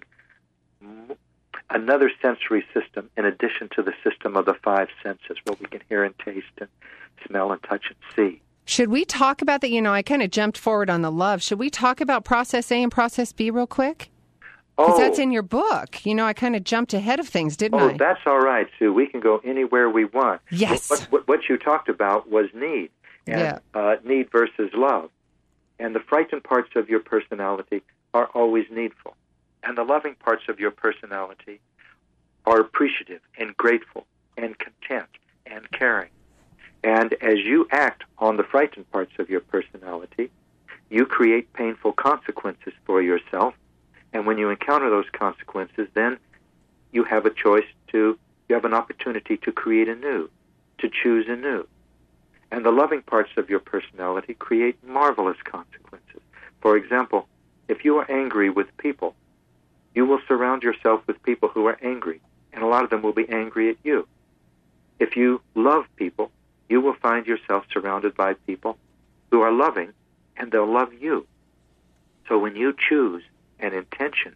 Speaker 4: another sensory system in addition to the system of the five senses, what we can hear and taste and smell and touch and see.
Speaker 3: Should we talk about that? You know, I kind of jumped forward on the love. Should we talk about process A and process B real quick? Because
Speaker 4: oh.
Speaker 3: that's in your book. You know, I kind of jumped ahead of things, didn't
Speaker 4: oh,
Speaker 3: I?
Speaker 4: Oh, that's all right, Sue. We can go anywhere we want.
Speaker 3: Yes.
Speaker 4: What, what, what you talked about was need, and
Speaker 3: yeah.
Speaker 4: uh, need versus love. And the frightened parts of your personality are always needful. And the loving parts of your personality are appreciative and grateful and content and caring. And as you act on the frightened parts of your personality, you create painful consequences for yourself. And when you encounter those consequences, then you have a choice to, you have an opportunity to create anew, to choose anew. And the loving parts of your personality create marvelous consequences. For example, if you are angry with people, you will surround yourself with people who are angry, and a lot of them will be angry at you. If you love people, you will find yourself surrounded by people who are loving, and they'll love you. So when you choose an intention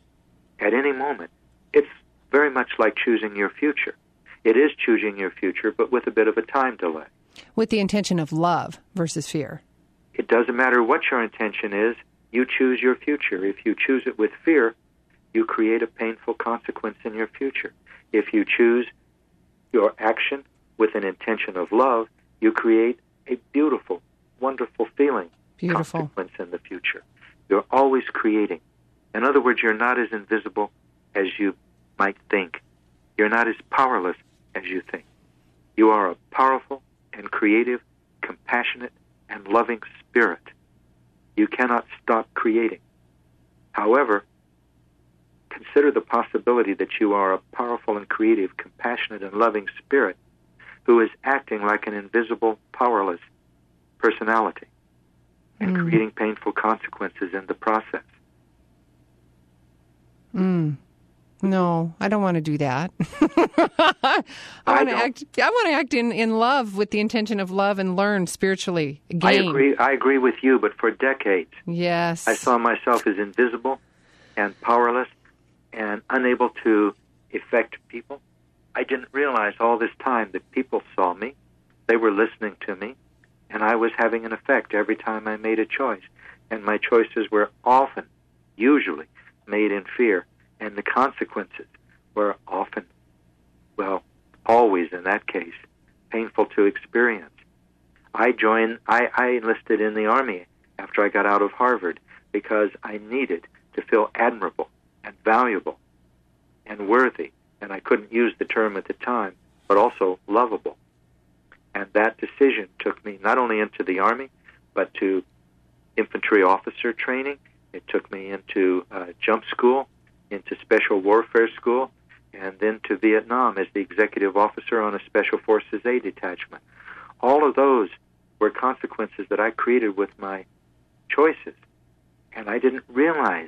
Speaker 4: at any moment, it's very much like choosing your future. It is choosing your future, but with a bit of a time delay.
Speaker 3: With the intention of love versus fear.
Speaker 4: It doesn't matter what your intention is, you choose your future. If you choose it with fear, you create a painful consequence in your future. If you choose your action with an intention of love, you create a beautiful, wonderful feeling
Speaker 3: beautiful.
Speaker 4: consequence in the future. You're always creating. In other words, you're not as invisible as you might think. You're not as powerless as you think. You are a powerful and creative, compassionate, and loving spirit. You cannot stop creating. However, consider the possibility that you are a powerful and creative, compassionate, and loving spirit who is acting like an invisible, powerless personality and
Speaker 3: mm.
Speaker 4: creating painful consequences in the process.
Speaker 3: Mm. No, I don't want to do that. I want to act. I want to act in, in love with the intention of love and learn spiritually. Gain.
Speaker 4: I agree. I agree with you. But for decades,
Speaker 3: yes,
Speaker 4: I saw myself as invisible and powerless and unable to affect people. I didn't realize all this time that people saw me, they were listening to me, and I was having an effect every time I made a choice. And my choices were often, usually, made in fear. And the consequences were often, well, always in that case, painful to experience. I joined, I, I enlisted in the Army after I got out of Harvard because I needed to feel admirable and valuable and worthy. And I couldn't use the term at the time, but also lovable. And that decision took me not only into the Army, but to infantry officer training. It took me into uh, jump school, into special warfare school, and then to Vietnam as the executive officer on a Special Forces A detachment. All of those were consequences that I created with my choices, and I didn't realize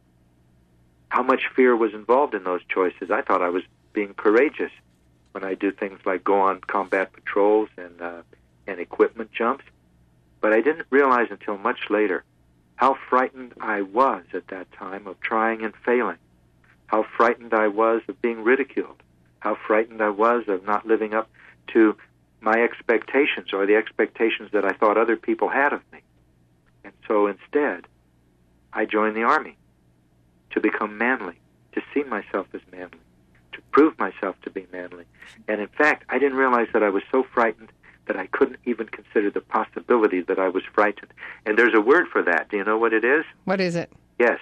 Speaker 4: how much fear was involved in those choices. I thought I was being courageous when I do things like go on combat patrols and uh, and equipment jumps, but I didn't realize until much later how frightened I was at that time of trying and failing, how frightened I was of being ridiculed, how frightened I was of not living up to my expectations or the expectations that I thought other people had of me. And so instead, I joined the Army to become manly, to see myself as manly, to prove myself to be manly. And in fact, I didn't realize that I was so frightened that I couldn't even consider the possibility that I was frightened. And there's a word for that. Do you know what it is?
Speaker 3: What is it?
Speaker 4: Yes.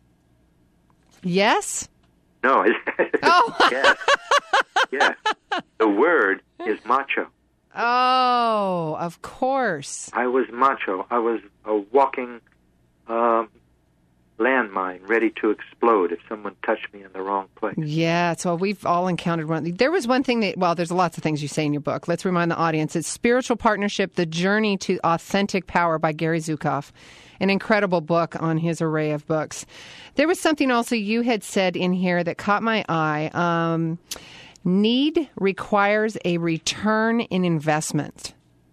Speaker 3: Yes?
Speaker 4: No.
Speaker 3: Oh.
Speaker 4: Yes. Yes. The word is macho.
Speaker 3: Oh, of course.
Speaker 4: I was macho. I was a walking um, landmine ready to explode if someone touched me in the wrong place.
Speaker 3: Yeah, so we've all encountered one. There was one thing that, well, there's lots of things you say in your book. Let's remind the audience. It's Spiritual Partnership, The Journey to Authentic Power by Gary Zukav. An incredible book on his array of books. There was something also you had said in here that caught my eye. Um, need requires a return in investment.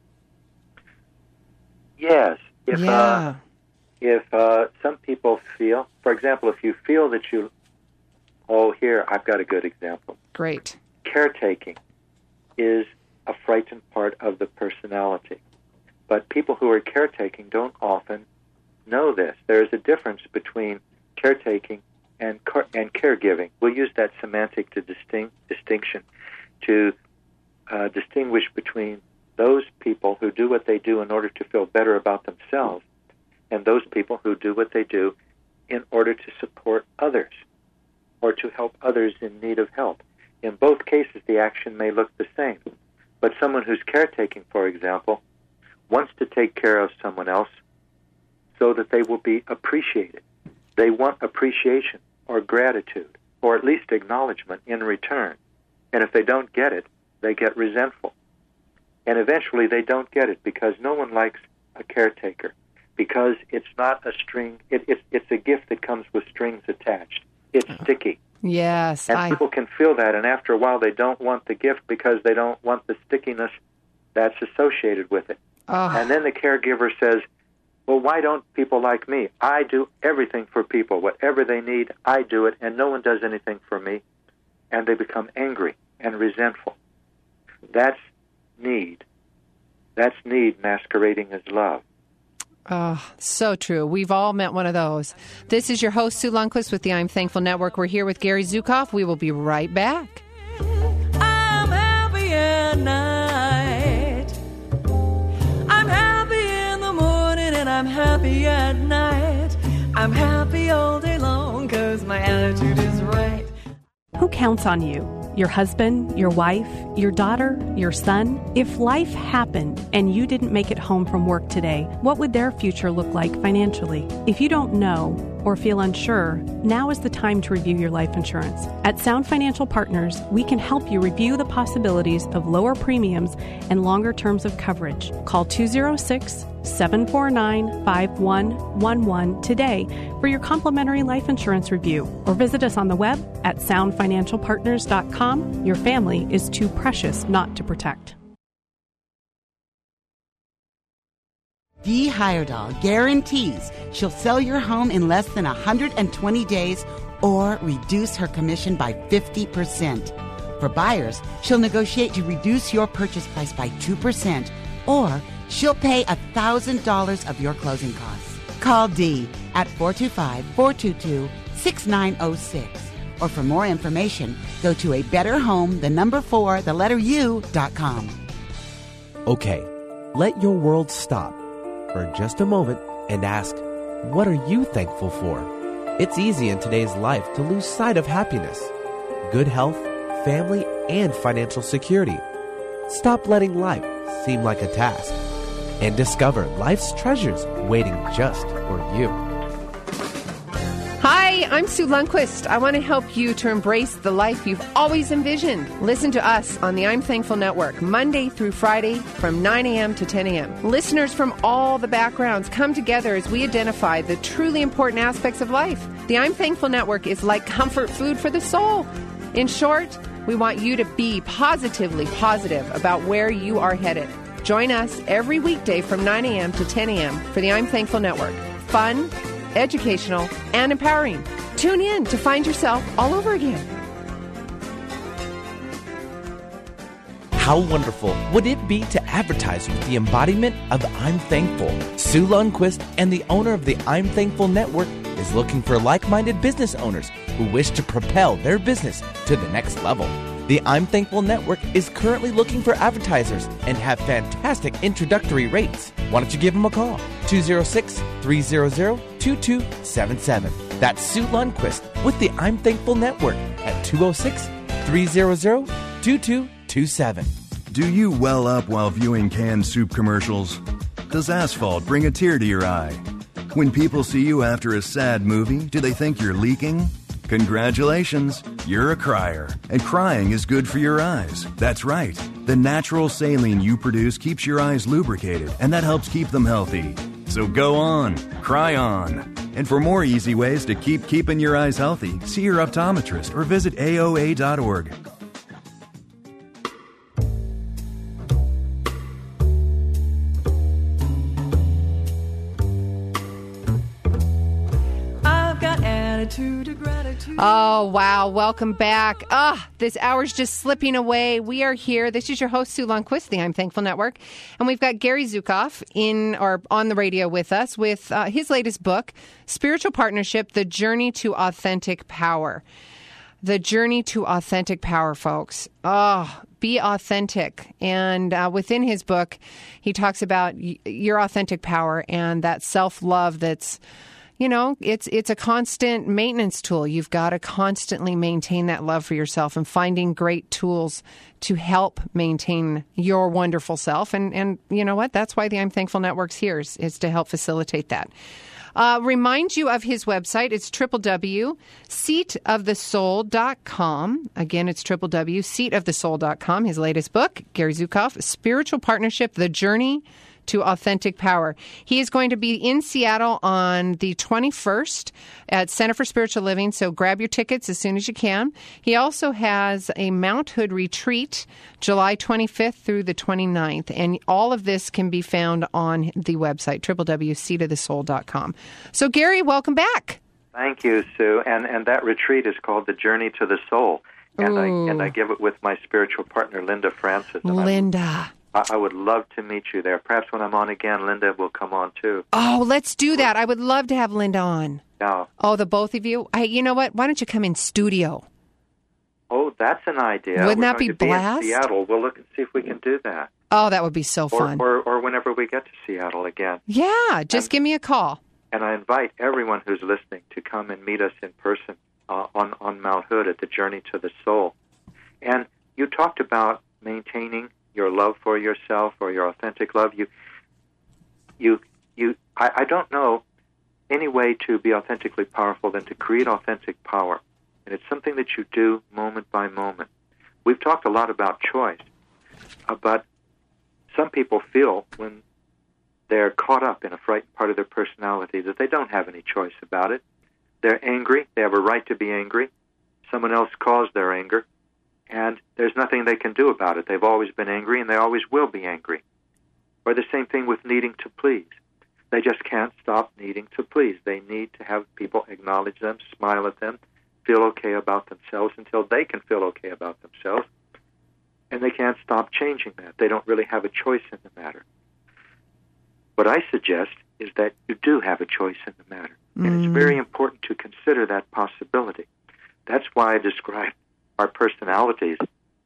Speaker 4: Yes. If,
Speaker 3: yeah.
Speaker 4: Uh, if uh, some people feel, for example, if you feel that you, oh, here, I've got a good example.
Speaker 3: Great.
Speaker 4: Caretaking is a frightened part of the personality. But people who are caretaking don't often know this. There's a difference between caretaking and car- and caregiving. We'll use that semantic to distinct distinction to uh, distinguish between those people who do what they do in order to feel better about themselves and those people who do what they do in order to support others or to help others in need of help. In both cases, the action may look the same. But someone who's caretaking, for example, wants to take care of someone else so that they will be appreciated. They want appreciation or gratitude or at least acknowledgement in return. And if they don't get it, they get resentful. And eventually they don't get it because no one likes a caretaker, because it's not a string, it, it's, it's a gift that comes with strings attached. It's sticky.
Speaker 3: Yes.
Speaker 4: And
Speaker 3: I...
Speaker 4: people can feel that, and after a while they don't want the gift because they don't want the stickiness that's associated with it.
Speaker 3: Oh.
Speaker 4: And then the caregiver says, well, why don't people like me? I do everything for people. Whatever they need, I do it, and no one does anything for me. And they become angry and resentful. That's need. That's need masquerading as love.
Speaker 3: Oh, so true. We've all met one of those. This is your host, Sue Lundquist, with the I'm Thankful Network. We're here with Gary Zukav. We will be right back.
Speaker 2: I'm happy at night. I'm happy in the morning and I'm happy at night. I'm happy all day long 'cause my attitude is right.
Speaker 12: Who counts on you? Your husband, your wife, your daughter, your son? If life happened and you didn't make it home from work today, what would their future look like financially? If you don't know or feel unsure, now is the time to review your life insurance. At Sound Financial Partners, we can help you review the possibilities of lower premiums and longer terms of coverage. Call two oh six, seven four nine, five one one one today for your complimentary life insurance review, or visit us on the web at sound financial partners dot com. Your family is too precious not to protect.
Speaker 5: Dee Heyerdahl guarantees she'll sell your home in less than one hundred twenty days or reduce her commission by fifty percent. For buyers, she'll negotiate to reduce your purchase price by two percent, or she'll pay one thousand dollars of your closing costs. Call Dee at four two five, four two two, six nine zero six. Or for more information, go to a better home, the number four, the letter U, dot com.
Speaker 13: Okay, let your world stop for just a moment and ask, what are you thankful for? It's easy in today's life to lose sight of happiness, good health, family, and financial security. Stop letting life seem like a task and discover life's treasures waiting just for you.
Speaker 3: Hi, I'm Sue Lundquist. I want to help you to embrace the life you've always envisioned. Listen to us on the I'm Thankful Network, Monday through Friday from nine a.m. to ten a.m. Listeners from all the backgrounds come together as we identify the truly important aspects of life. The I'm Thankful Network is like comfort food for the soul. In short, we want you to be positively positive about where you are headed. Join us every weekday from nine a.m. to ten a.m. for the I'm Thankful Network. Fun, educational, and empowering. Tune in to find yourself all over again.
Speaker 7: How wonderful would it be to advertise with the embodiment of I'm Thankful? Sue Lundquist and the owner of the I'm Thankful Network is looking for like-minded business owners who wish to propel their business to the next level. The I'm Thankful Network is currently looking for advertisers and have fantastic introductory rates. Why don't you give them a call? two oh six, three hundred, two two seven seven. That's Sue Lundquist with the I'm Thankful Network at two oh six, three hundred, two two two seven.
Speaker 14: Do you well up while viewing canned soup commercials? Does asphalt bring a tear to your eye? When people see you after a sad movie, do they think you're leaking? Congratulations, you're a crier, and crying is good for your eyes. That's right. The natural saline you produce keeps your eyes lubricated, and that helps keep them healthy. So go on, cry on. And for more easy ways to keep keeping your eyes healthy, see your optometrist or visit A O A dot org.
Speaker 3: Oh, wow. Welcome back. Ah, this hour's just slipping away. We are here. This is your host, Sue Lundquist, the I'm Thankful Network. And we've got Gary Zukav in or on the radio with us with uh, his latest book, Spiritual Partnership, The Journey to Authentic Power. The Journey to Authentic Power, folks. Oh, be authentic. And uh, within his book, he talks about y- your authentic power and that self-love that's, you know, it's it's a constant maintenance tool. You've got to constantly maintain that love for yourself and finding great tools to help maintain your wonderful self. And, and you know what? That's why the I'm Thankful Network's here is, is to help facilitate that. Uh, remind you of his website. It's w w w dot seat of the soul dot com. Again, it's w w w dot seat of the soul dot com. His latest book, Gary Zukav, Spiritual Partnership, The Journey to Authentic Power. He is going to be in Seattle on the twenty-first at Center for Spiritual Living, so grab your tickets as soon as you can. He also has a Mount Hood retreat July twenty-fifth through the twenty-ninth, and all of this can be found on the website, w w w dot seat of the soul dot com. So, Gary, welcome back.
Speaker 4: Thank you, Sue. And and that retreat is called The Journey to the Soul, and
Speaker 3: Ooh.
Speaker 4: I and I give it with my spiritual partner, Linda Francis. And
Speaker 3: Linda.
Speaker 4: I, I would love to meet you there. Perhaps when I'm on again, Linda will come on too.
Speaker 3: Oh, let's do that. I would love to have Linda on.
Speaker 4: Yeah.
Speaker 3: Oh, the both of you? I, you know what? Why don't you come in studio?
Speaker 4: Oh, that's an idea.
Speaker 3: Wouldn't
Speaker 4: We're
Speaker 3: that
Speaker 4: going
Speaker 3: be
Speaker 4: to be
Speaker 3: blast?
Speaker 4: in Seattle. We'll look and see if we can do that.
Speaker 3: Oh, that would be so fun.
Speaker 4: Or, or, or whenever we get to Seattle again.
Speaker 3: Yeah, just
Speaker 4: and,
Speaker 3: give me a call.
Speaker 4: And I invite everyone who's listening to come and meet us in person uh, on, on Mount Hood at the Journey to the Soul. And you talked about maintaining your love for yourself or your authentic love. You, you, you. I, I don't know any way to be authentically powerful than to create authentic power. And it's something that you do moment by moment. We've talked a lot about choice, uh, but some people feel when they're caught up in a frightened part of their personality that they don't have any choice about it. They're angry. They have a right to be angry. Someone else caused their anger, and there's nothing they can do about it. They've always been angry, and they always will be angry. Or the same thing with needing to please. They just can't stop needing to please. They need to have people acknowledge them, smile at them, feel okay about themselves until they can feel okay about themselves. And they can't stop changing that. They don't really have a choice in the matter. What I suggest is that you do have a choice in the matter. Mm. And it's very important to consider that possibility. That's why I describe our personalities.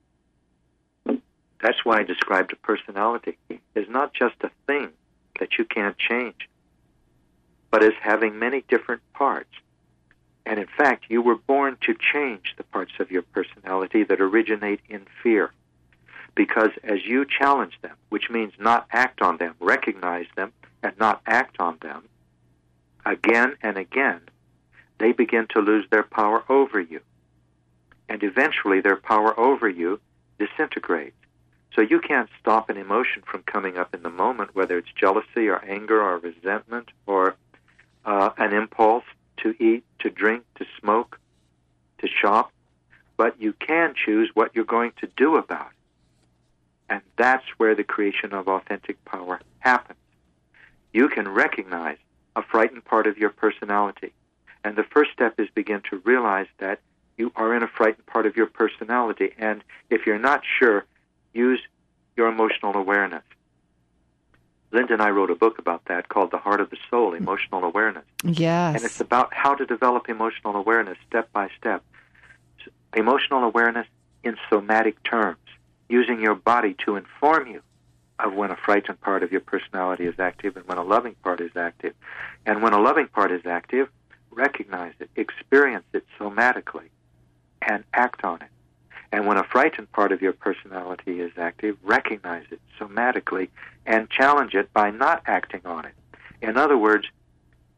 Speaker 4: That's why I described a personality as not just a thing that you can't change, but as having many different parts. And in fact, you were born to change the parts of your personality that originate in fear. Because as you challenge them, which means not act on them, recognize them, and not act on them, again and again, they begin to lose their power over you. And eventually their power over you disintegrates. So you can't stop an emotion from coming up in the moment, whether it's jealousy or anger or resentment or uh, an impulse to eat, to drink, to smoke, to shop. But you can choose what you're going to do about it. And that's where the creation of authentic power happens. You can recognize a frightened part of your personality. And the first step is begin to realize that you are in a frightened part of your personality. And if you're not sure, use your emotional awareness. Linda and I wrote a book about that called The Heart of the Soul, Emotional Awareness.
Speaker 3: Yes.
Speaker 4: And it's about how to develop emotional awareness step by step. Emotional awareness in somatic terms, using your body to inform you of when a frightened part of your personality is active and when a loving part is active. And when a loving part is active, recognize it, experience it somatically, and act on it. And when a frightened part of your personality is active, recognize it somatically and challenge it by not acting on it. In other words,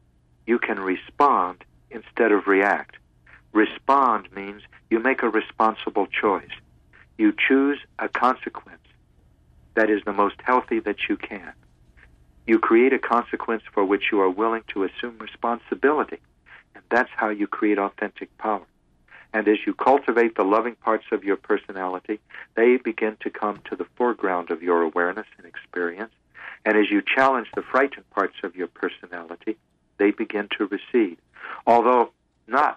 Speaker 4: you can respond instead of react. Respond means you make a responsible choice. You choose a consequence that is the most healthy that you can. You create a consequence for which you are willing to assume responsibility. And that's how you create authentic power. And as you cultivate the loving parts of your personality, they begin to come to the foreground of your awareness and experience. And as you challenge the frightened parts of your personality, they begin to recede. Although not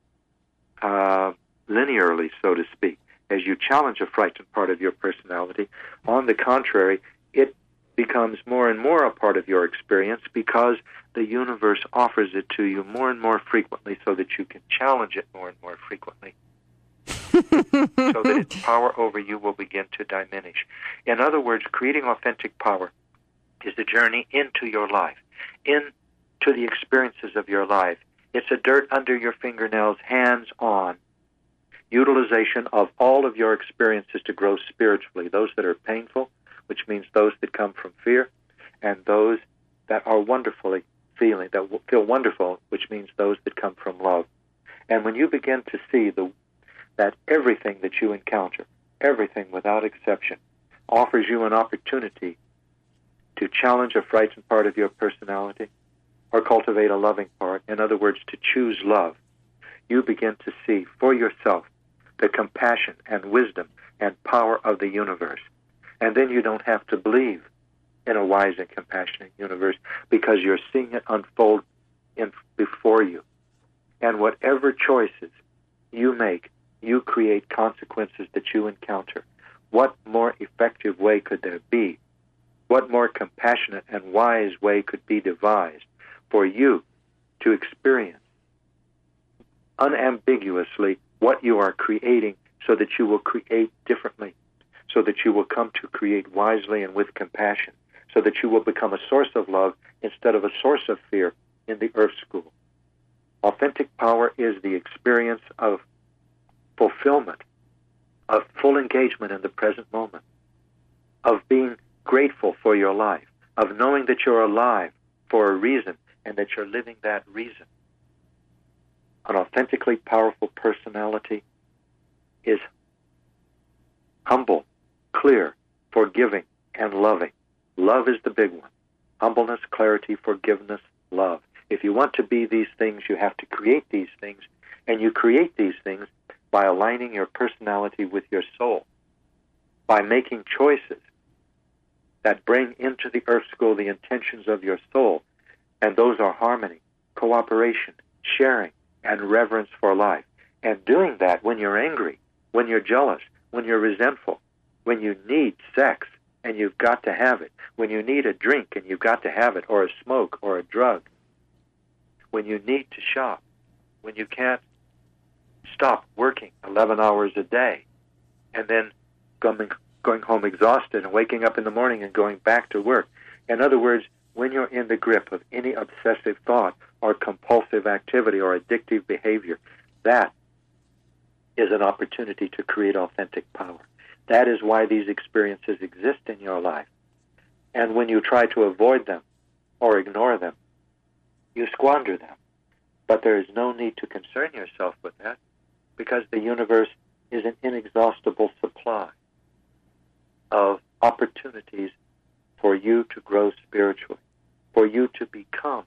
Speaker 4: uh, linearly, so to speak. As you challenge a frightened part of your personality, on the contrary, it becomes more and more a part of your experience because the universe offers it to you more and more frequently so that you can challenge it more and more frequently so that its power over you will begin to diminish. In other words, creating authentic power is a journey into your life, into the experiences of your life. It's a dirt under your fingernails, hands-on utilization of all of your experiences to grow spiritually, those that are painful, which means those that come from fear, and those that are wonderfully feeling, that feel wonderful, which means those that come from love. And when you begin to see the that everything that you encounter, everything without exception, offers you an opportunity to challenge a frightened part of your personality or cultivate a loving part, in other words, to choose love, you begin to see for yourself the compassion and wisdom and power of the universe. And then you don't have to believe in a wise and compassionate universe because you're seeing it unfold in, before you. And whatever choices you make, you create consequences that you encounter. What more effective way could there be? What more compassionate and wise way could be devised for you to experience unambiguously what you are creating so that you will create differently, so that you will come to create wisely and with compassion, so that you will become a source of love instead of a source of fear in the Earth School. Authentic power is the experience of fulfillment, of full engagement in the present moment, of being grateful for your life, of knowing that you're alive for a reason and that you're living that reason. An authentically powerful personality is humble, clear, forgiving, and loving. Love is the big one. Humbleness, clarity, forgiveness, love. If you want to be these things, you have to create these things, and you create these things by aligning your personality with your soul, by making choices that bring into the Earth School the intentions of your soul, and those are harmony, cooperation, sharing, and reverence for life. And doing that when you're angry, when you're jealous, when you're resentful, when you need sex and you've got to have it, when you need a drink and you've got to have it, or a smoke or a drug, when you need to shop, when you can't stop working eleven hours a day and then going, going home exhausted and waking up in the morning and going back to work. In other words, when you're in the grip of any obsessive thought or compulsive activity or addictive behavior, that is an opportunity to create authentic power. That is why these experiences exist in your life. And when you try to avoid them or ignore them, you squander them. But there is no need to concern yourself with that because the universe is an inexhaustible supply of opportunities for you to grow spiritually, for you to become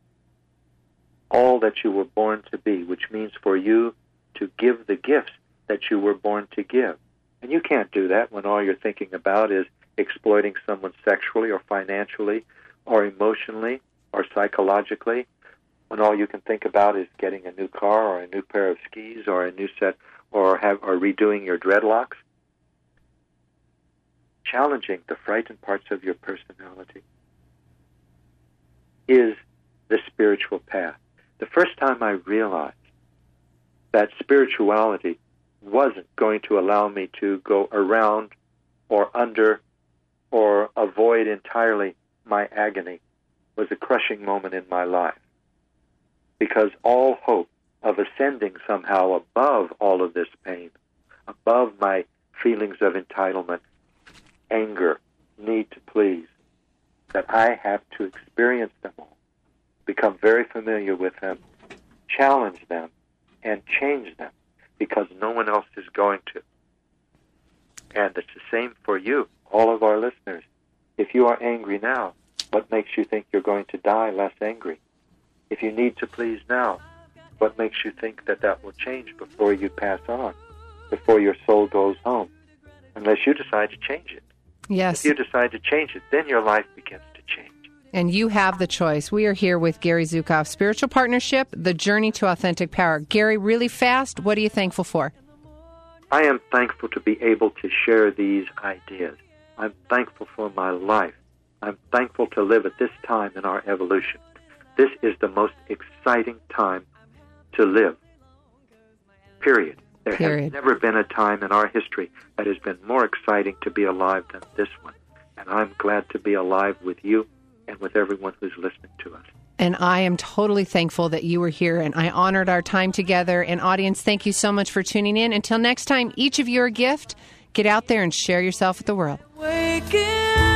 Speaker 4: all that you were born to be, which means for you to give the gifts that you were born to give. And you can't do that when all you're thinking about is exploiting someone sexually or financially or emotionally or psychologically, when all you can think about is getting a new car or a new pair of skis or a new set or have or redoing your dreadlocks. Challenging the frightened parts of your personality is the spiritual path. The first time I realized that spirituality wasn't going to allow me to go around or under or avoid entirely my agony was a crushing moment in my life. Because all hope of ascending somehow above all of this pain, above my feelings of entitlement, anger, need to please, that I have to experience them all, become very familiar with them, challenge them, and change them, because no one else is going to. And it's the same for you, all of our listeners. If you are angry now, what makes you think you're going to die less angry? If you need to please now, what makes you think that that will change before you pass on, before your soul goes home? Unless you decide to change it.
Speaker 3: Yes.
Speaker 4: If you decide to change it, then your life begins to change.
Speaker 3: And you have the choice. We are here with Gary Zukav, Spiritual Partnership, The Journey to Authentic Power. Gary, really fast, what are you thankful for?
Speaker 4: I am thankful to be able to share these ideas. I'm thankful for my life. I'm thankful to live at this time in our evolution. This is the most exciting time to live, period. There
Speaker 3: Period.
Speaker 4: has never been a time in our history that has been more exciting to be alive than this one. And I'm glad to be alive with you and with everyone who's listening to us.
Speaker 3: And I am totally thankful that you were here, and I honored our time together. And audience, thank you so much for tuning in. Until next time, each of you are a gift. Get out there and share yourself with the world.
Speaker 2: Waking